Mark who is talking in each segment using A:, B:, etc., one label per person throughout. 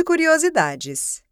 A: de curiosidades.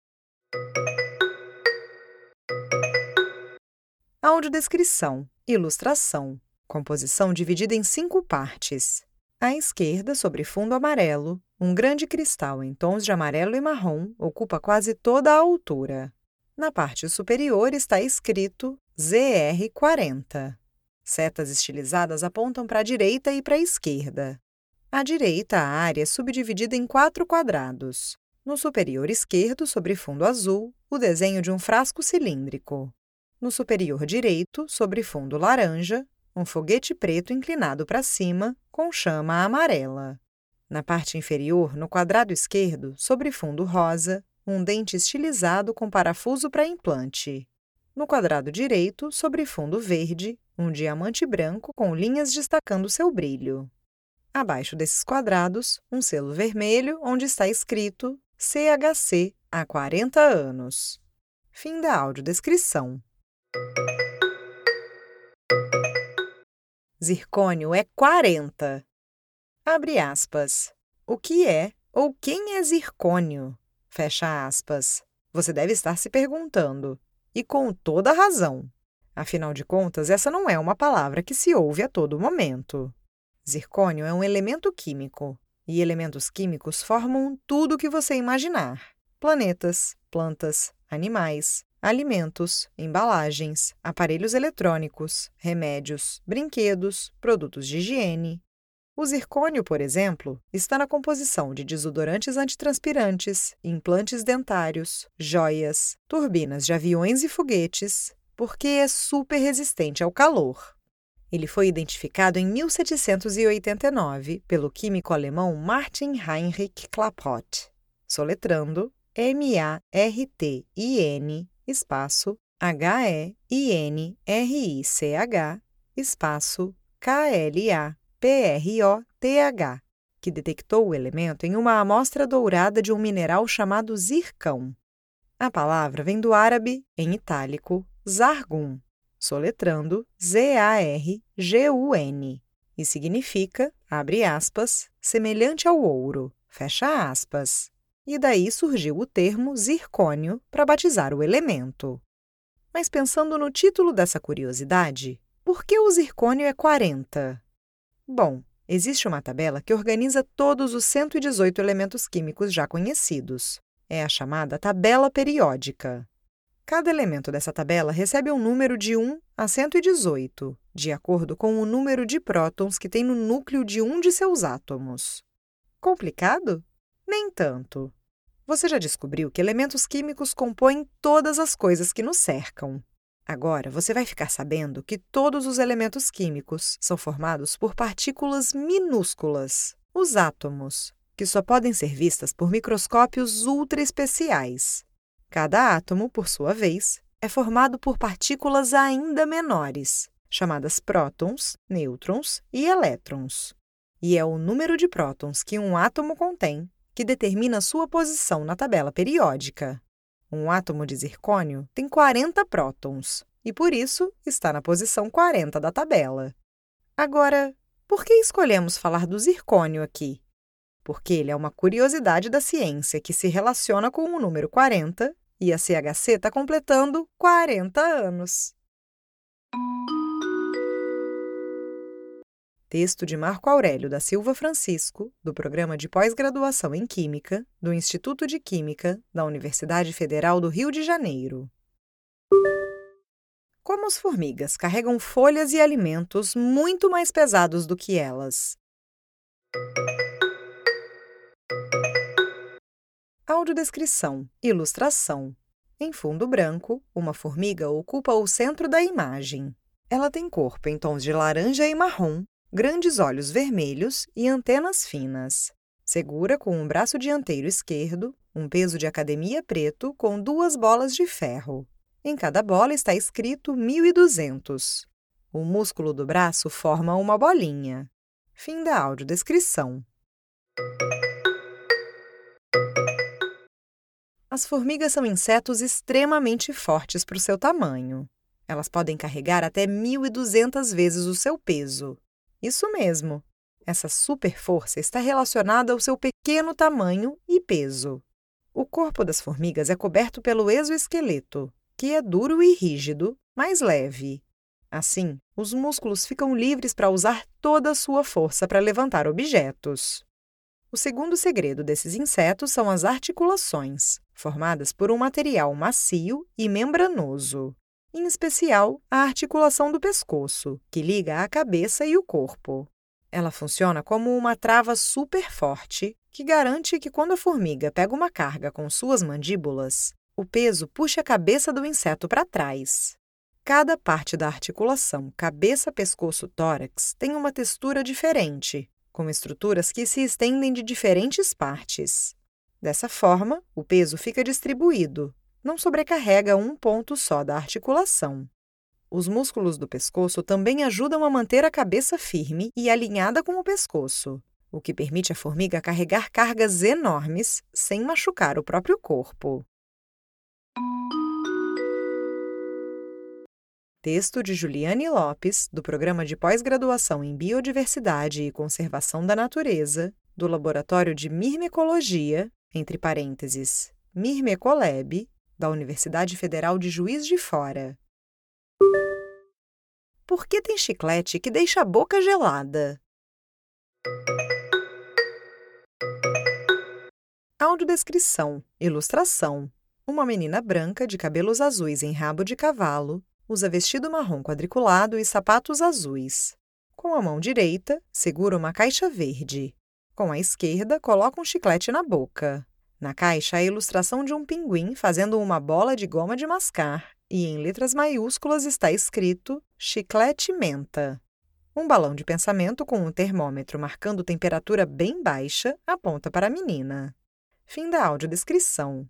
A: Audiodescrição, ilustração, composição dividida em 5 partes. À esquerda, sobre fundo amarelo, um grande cristal em tons de amarelo e marrom ocupa quase toda a altura. Na parte superior está escrito ZR40. Setas estilizadas apontam para a direita e para a esquerda. À direita, a área é subdividida em 4 quadrados. No superior esquerdo, sobre fundo azul, o desenho de um frasco cilíndrico. No superior direito, sobre fundo laranja, um foguete preto inclinado para cima, com chama amarela. Na parte inferior, no quadrado esquerdo, sobre fundo rosa, um dente estilizado com parafuso para implante. No quadrado direito, sobre fundo verde, um diamante branco com linhas destacando seu brilho. Abaixo desses quadrados, um selo vermelho onde está escrito CHC há 40 anos. Fim da audiodescrição. Zircônio é 40. Abre aspas. O que é ou quem é zircônio? Fecha aspas. Você deve estar se perguntando. E com toda a razão. Afinal de contas, essa não é uma palavra que se ouve a todo momento. Zircônio é um elemento químico. E elementos químicos formam tudo o que você imaginar. Planetas, plantas, animais, alimentos, embalagens, aparelhos eletrônicos, remédios, brinquedos, produtos de higiene. O zircônio, por exemplo, está na composição de desodorantes antitranspirantes, implantes dentários, joias, turbinas de aviões e foguetes, porque é super resistente ao calor. Ele foi identificado em 1789 pelo químico alemão Martin Heinrich Klaproth, soletrando MARTIN, espaço, HEINRICH, espaço, KLAPROTH, que detectou o elemento em uma amostra dourada de um mineral chamado zircão. A palavra vem do árabe, em itálico, zargun, soletrando ZARGUN, e significa, abre aspas, semelhante ao ouro, fecha aspas. E daí surgiu o termo zircônio para batizar o elemento. Mas pensando no título dessa curiosidade, por que o zircônio é 40? Bom, existe uma tabela que organiza todos os 118 elementos químicos já conhecidos. É a chamada tabela periódica. Cada elemento dessa tabela recebe um número de 1 a 118, de acordo com o número de prótons que tem no núcleo de um de seus átomos. Complicado? Nem tanto. Você já descobriu que elementos químicos compõem todas as coisas que nos cercam. Agora, você vai ficar sabendo que todos os elementos químicos são formados por partículas minúsculas, os átomos, que só podem ser vistas por microscópios ultra especiais. Cada átomo, por sua vez, é formado por partículas ainda menores, chamadas prótons, nêutrons e elétrons. E é o número de prótons que um átomo contém que determina sua posição na tabela periódica. Um átomo de zircônio tem 40 prótons e, por isso, está na posição 40 da tabela. Agora, por que escolhemos falar do zircônio aqui? Porque ele é uma curiosidade da ciência que se relaciona com o número 40 e a CHC está completando 40 anos. Texto de Marco Aurélio da Silva Francisco, do Programa de Pós-Graduação em Química, do Instituto de Química, da Universidade Federal do Rio de Janeiro. Como as formigas carregam folhas e alimentos muito mais pesados do que elas? Audiodescrição, ilustração. Em fundo branco, uma formiga ocupa o centro da imagem. Ela tem corpo em tons de laranja e marrom, grandes olhos vermelhos e antenas finas. Segura com o braço dianteiro esquerdo um peso de academia preto com 2 bolas de ferro. Em cada bola está escrito 1200. O músculo do braço forma uma bolinha. Fim da audiodescrição. As formigas são insetos extremamente fortes para o seu tamanho. Elas podem carregar até 1.200 vezes o seu peso. Isso mesmo! Essa super força está relacionada ao seu pequeno tamanho e peso. O corpo das formigas é coberto pelo exoesqueleto, que é duro e rígido, mas leve. Assim, os músculos ficam livres para usar toda a sua força para levantar objetos. O segundo segredo desses insetos são as articulações, formadas por um material macio e membranoso, em especial a articulação do pescoço, que liga a cabeça e o corpo. Ela funciona como uma trava super forte que garante que quando a formiga pega uma carga com suas mandíbulas, o peso puxa a cabeça do inseto para trás. Cada parte da articulação cabeça, pescoço, tórax tem uma textura diferente, com estruturas que se estendem de diferentes partes. Dessa forma, o peso fica distribuído, não sobrecarrega um ponto só da articulação. Os músculos do pescoço também ajudam a manter a cabeça firme e alinhada com o pescoço, o que permite à formiga carregar cargas enormes sem machucar o próprio corpo. Texto de Juliane Lopes, do Programa de Pós-Graduação em Biodiversidade e Conservação da Natureza, do Laboratório de Mirmecologia, entre parênteses, Mirmecolab, da Universidade Federal de Juiz de Fora. Por que tem chiclete que deixa a boca gelada? Audiodescrição, ilustração. Uma menina branca de cabelos azuis em rabo de cavalo usa vestido marrom quadriculado e sapatos azuis. Com a mão direita, segura uma caixa verde. Com a esquerda, coloca um chiclete na boca. Na caixa, há a ilustração de um pinguim fazendo uma bola de goma de mascar e, em letras maiúsculas, está escrito chiclete menta. Um balão de pensamento com um termômetro marcando temperatura bem baixa aponta para a menina. Fim da audiodescrição.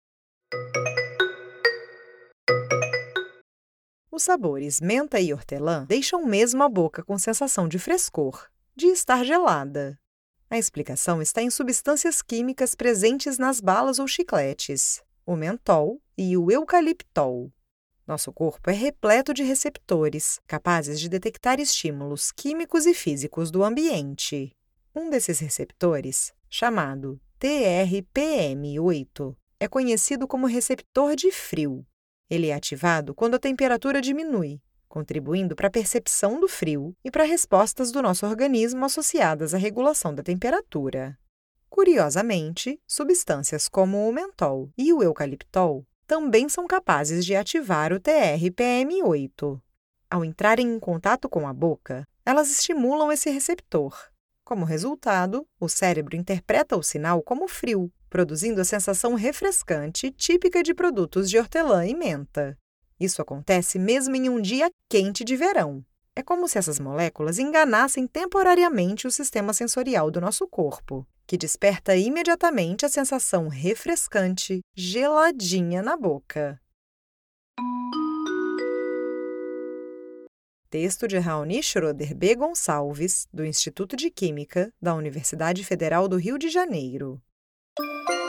A: Os sabores menta e hortelã deixam mesmo a boca com sensação de frescor, de estar gelada. A explicação está em substâncias químicas presentes nas balas ou chicletes, o mentol e o eucaliptol. Nosso corpo é repleto de receptores, capazes de detectar estímulos químicos e físicos do ambiente. Um desses receptores, chamado TRPM8, é conhecido como receptor de frio. Ele é ativado quando a temperatura diminui, contribuindo para a percepção do frio e para respostas do nosso organismo associadas à regulação da temperatura. Curiosamente, substâncias como o mentol e o eucaliptol também são capazes de ativar o TRPM8. Ao entrarem em contato com a boca, elas estimulam esse receptor. Como resultado, o cérebro interpreta o sinal como frio, produzindo a sensação refrescante típica de produtos de hortelã e menta. Isso acontece mesmo em um dia quente de verão. É como se essas moléculas enganassem temporariamente o sistema sensorial do nosso corpo, que desperta imediatamente a sensação refrescante, geladinha na boca. Texto de Raoni Schroeder B. Gonçalves, do Instituto de Química, da Universidade Federal do Rio de Janeiro.